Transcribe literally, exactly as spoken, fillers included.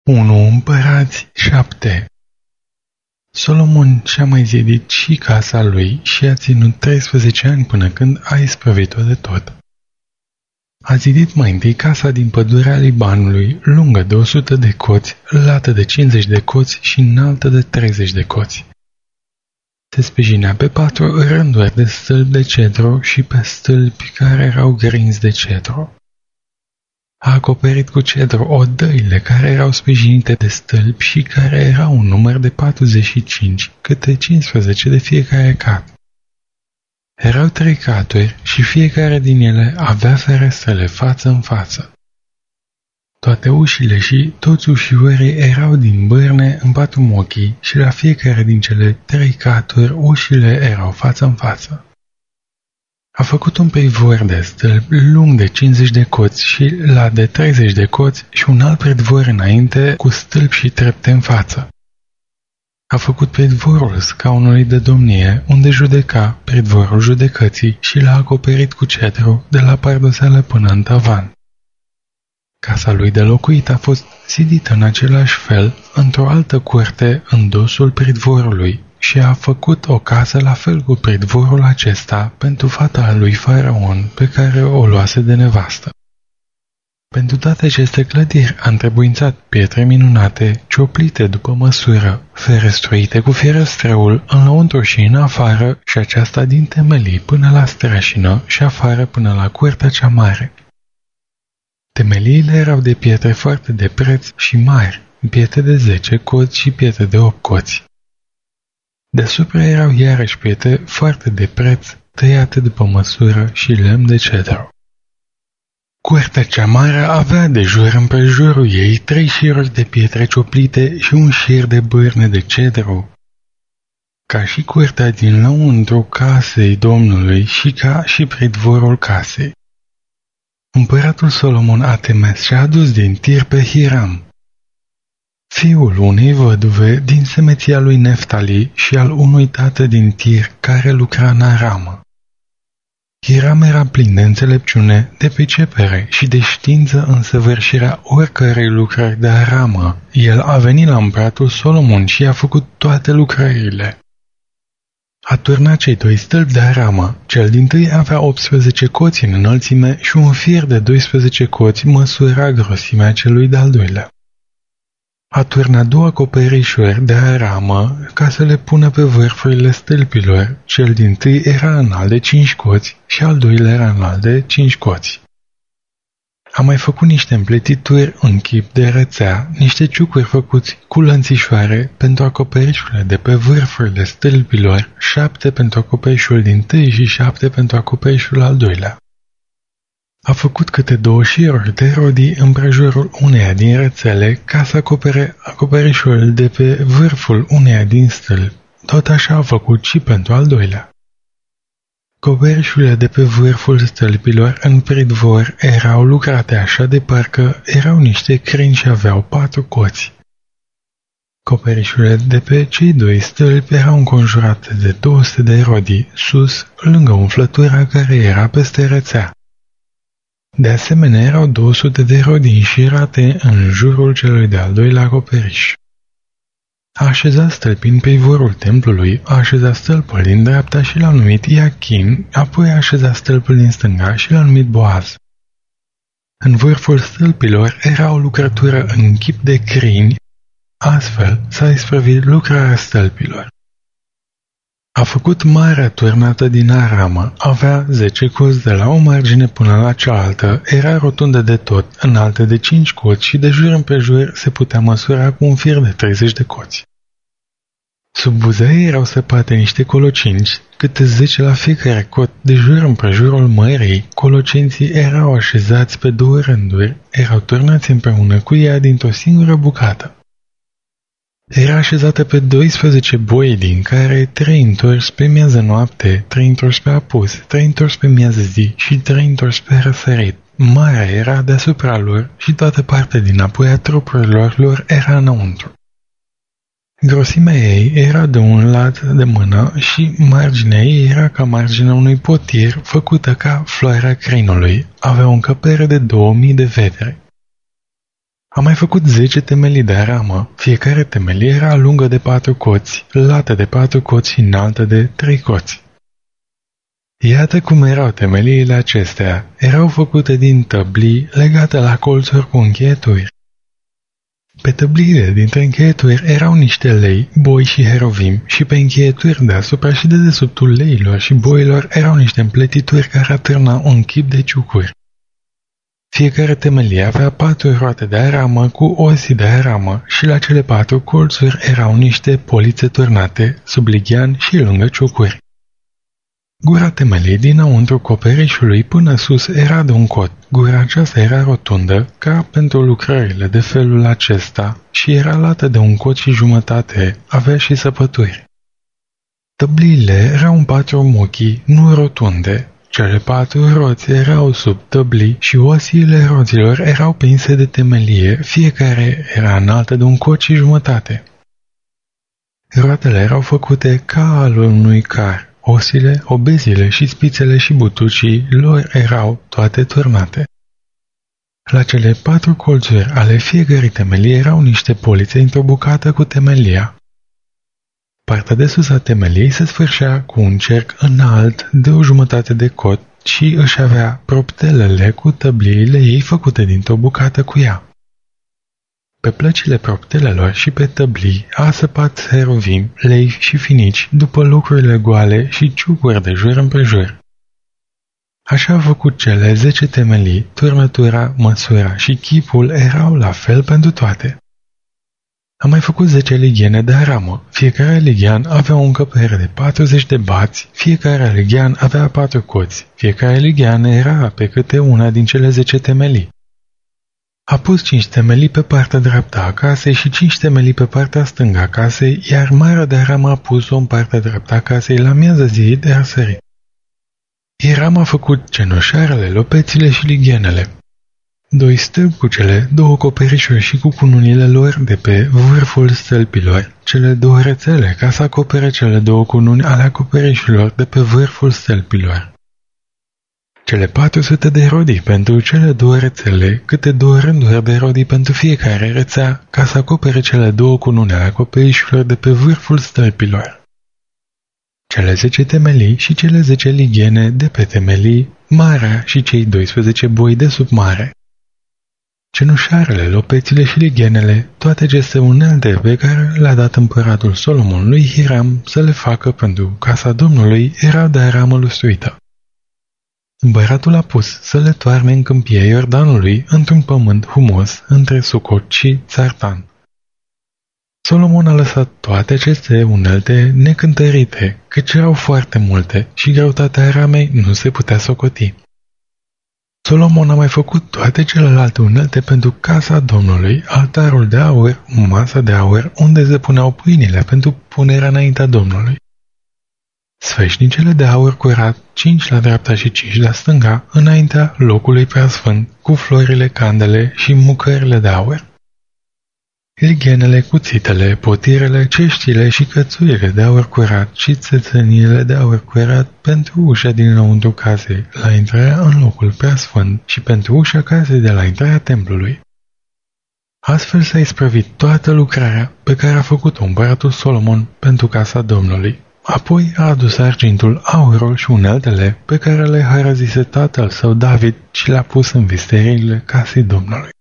unu Împărați șapte. Solomon și-a mai zidit și casa lui și a ținut treisprezece ani până când a isprăvit-o de tot. A zidit mai întâi casa din pădurea Libanului, lungă de o sută de coți, lată de cincizeci de coți și înaltă de treizeci de coți. Se sprijinea pe patru rânduri de stâlpi de cedru și pe stâlpi care erau grinzi de cedru. A acoperit cu cedru odăile care erau sprijinite de stâlpi și care erau un număr de patruzeci și cinci, câte cincisprezece de fiecare cat. Erau trei caturi și fiecare din ele avea ferestrele față în față. Toate ușile și toți ușiorii erau din bârne în patru mochii și la fiecare din cele trei caturi ușile erau față în față. A făcut un peivor de stâlp lung de cincizeci de coți și lat de treizeci de coți și un alt peivor înainte cu stâlpi și trepte în față. A făcut peidvorul scaunului de domnie unde judeca, peidvorul judecății, și l-a acoperit cu cedru de la pardoseală până în tavan. Casa lui de locuit a fost zidită în același fel într-o altă curte în dosul peidvorului și a făcut o casă la fel cu peidvorul acesta pentru fata lui Faraon pe care o luase de nevastă. Pentru toate aceste clădiri a întrebuințat pietre minunate, cioplite după măsură, ferestruite cu fierăstrăul înăuntru și în afară și aceasta din temelii până la streașină și afară până la curtea cea mare. Temeliile erau de pietre foarte de preț și mari, pietre de zece coți și pietre de opt coți. Deasupra erau iarăși pietre foarte de preț, tăiate după măsură și lemn de cedru. Curtea cea mare avea de jur împrejurul ei trei șiruri de pietre cioplite și un șir de bârne de cedru. Ca și curtea din lăuntru casei Domnului și ca și peidvorul casei. Împăratul Solomon a temes și a adus din Tir pe Hiram, fiul unei văduve din semeția lui Neftali și al unui tată din Tir care lucra în aramă. Hiram era plin de înțelepciune, de pricepere și de știință în săvârșirea oricărei lucrări de aramă. El a venit la împăratul Solomon și a făcut toate lucrările. A turnat cei doi stâlpi de aramă. Cel dintâi avea optsprezece coți în înălțime și un fir de doisprezece coți măsura grosimea celui de-al doilea. A turnat două acoperișuri de aramă ca să le pună pe vârfurile stâlpilor. Cel dintâi era înalt de cinci coți și al doilea era înalt de cinci coți. A mai făcut niște împletituri în chip de rețea, niște ciucuri făcuți cu lănțișoare pentru acoperișurile de pe vârfurile stâlpilor, șapte pentru acoperișul dintâi și șapte pentru acoperișul al doilea. A făcut câte două șiruri de rodii împrejurul uneia din rețele ca să acopere acoperișul de pe vârful uneia din stâlpi. Tot așa a făcut și pentru al doilea. Acoperișurile de pe vârful stâlpilor în peidvor erau lucrate așa de parcă erau niște crini și aveau patru coți. Acoperișurile de pe cei doi stâlpi erau înconjurate de două sute de rodii sus, lângă umflătura care era peste rețea. De asemenea, erau două sute de rodii înșirate în jurul celui de-al doilea acoperiș. A așezat stâlpii în peivorul templului, a așezat stâlpul din dreapta și l-a numit Iachin, apoi a așezat stâlpul din stânga și l-a numit Boaz. În vârful stâlpilor era o lucrătură în chip de crini, astfel s-a isprăvit lucrarea stâlpilor. A făcut marea turnată din aramă, avea zece coți de la o margine până la cealaltă, era rotundă de tot, înaltă de cinci coți și de jur împrejur se putea măsura cu un fir de treizeci de coți. Sub buze erau săpate niște colocinci, câte zece la fiecare cot, de jur împrejurul mării. Colocinții erau așezați pe două rânduri, erau turnați împreună cu ea dintr-o singură bucată. Era așezată pe doisprezece boi, din care trei întors pe miază noapte, trei întors pe apus, trei întors pe miază zi și trei întors pe răsărit. Marea era deasupra lor și toată partea din apoi a trupurilor lor era înăuntru. Grosimea ei era de un lat de mână și marginea ei era ca marginea unui potir făcută ca floarea crinului. Avea o încăpere de două mii de vedere. A mai făcut zece temelii de aramă, fiecare temelie era lungă de patru coți, lată de patru coți și înaltă de trei coți. Iată cum erau temeliile acestea, erau făcute din tăblii legate la colțuri cu încheieturi. Pe tăbliile dintre încheieturi erau niște lei, boi și herovim și pe încheieturi deasupra și de dedesubtul leilor și boilor erau niște împletituri care atârnau un chip de ciucuri. Fiecare temelie avea patru roate de aramă cu osi de aramă și la cele patru colțuri erau niște polițe turnate, sub lighean și lângă ciucuri. Gura temeliei dinăuntru coperișului până sus era de un cot. Gura aceasta era rotundă, ca pentru lucrările de felul acesta, și era lată de un cot și jumătate, avea și săpături. Tăbliile erau în patru muchii, nu rotunde. Cele patru roți erau sub tăblii și osiile roților erau prinse de temelie, fiecare era înaltă de un cot și jumătate. Roatele erau făcute ca al unui car. Osile, obezile și spițele și butucii lor erau toate turnate. La cele patru colțuri ale fiecărei temelii erau niște polițe într-o bucată cu temelia. Partea de sus a temeliei se sfârșea cu un cerc înalt de o jumătate de cot și își avea proptelele cu tăbliile ei făcute dintr-o bucată cu ea. Pe plăcile proptelelor și pe tăblii a săpat herovim, lei și finici după lucrurile goale și ciucuri de jur împrejur. Așa a făcut cele zece temelii, turnătura, măsura și chipul erau la fel pentru toate. A mai făcut zece ligheane de aramă, fiecare lighean avea o încăpere de patruzeci de bați, fiecare lighean avea patru coți, fiecare lighean era pe câte una din cele zece temelii. A pus cinci temelii pe partea dreaptă a casei și cinci temelii pe partea stângă a casei, iar marea de aramă a pus-o în partea dreaptă a casei la miază zi de răsărit. Hiram a făcut cenușarele, lopețile și lighenele. Doi stâlpi cu cele două coperișuri și cu cununile lor de pe vârful stâlpilor, cele două rețele ca să acopere cele două cununi ale acoperișurilor de pe vârful stâlpilor. Cele patru sute de rodii pentru cele două rețele, câte două rânduri de rodii pentru fiecare rețea, ca să acopere cele două cunune ale acoperișurilor de pe vârful stâlpilor. Cele zece temelii și cele zece lighiene de pe temelii, marea și cei doisprezece boi de sub mare. Cenușarele, lopețile și lighenele, toate aceste unelte pe care le-a dat împăratul Solomon lui Hiram să le facă pentru casa Domnului erau de aramă lustruită. Împăratul a pus să le toarne în câmpia Iordanului într-un pământ humos între Sucot și Țartan. Solomon a lăsat toate aceste unelte necântărite, căci erau foarte multe și greutatea aramei nu se putea socoti. Solomon a mai făcut toate celelalte unelte pentru casa Domnului, altarul de aur, masa de aur, unde se puneau pâinile pentru punerea înaintea Domnului. Sfeșnicele de aur curat, cinci la dreapta și cinci la stânga, înaintea locului preasfânt, cu florile candele și mucările de aur. Lighenele, cuțitele, potirele, ceștile și cățurile de aur curat și țățăniile de aur curat pentru ușa dinăuntru casei, la intrarea în locul preasfânt și pentru ușa casei de la intrarea templului. Astfel s-a isprăvit toată lucrarea pe care a făcut-o împăratul Solomon pentru casa Domnului. Apoi a adus argintul, aurul și uneltele pe care le hărăzise tatăl său David și le-a pus în visteriile casei Domnului.